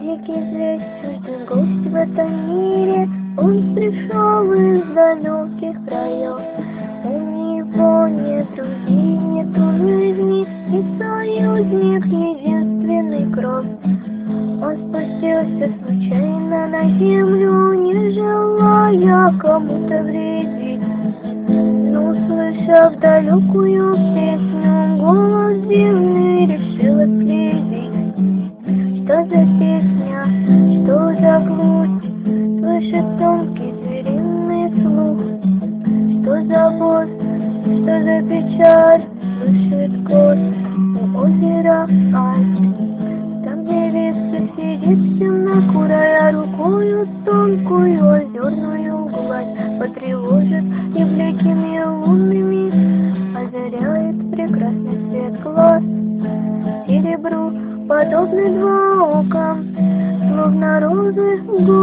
Навеки здесь чуждый гость в этом мире. Он пришел из далеких краев. У него нет друзей, нету жизни, и союзник единственный кровь. Он спустился случайно на землю, не желая кому-то вредить. Но услышав далекую песню, голос дивный решил отследить. Что за песня, что за грусть, слышит тонкий звериный слух. Что за боль, что за печаль, слышит год у озера Альт. Там девица сидит темнокурая, рукою тонкую озерную гладь потревожит и блекими лунными озаряет прекрасный свет глаз. Серебру подобны два ока, словно розы в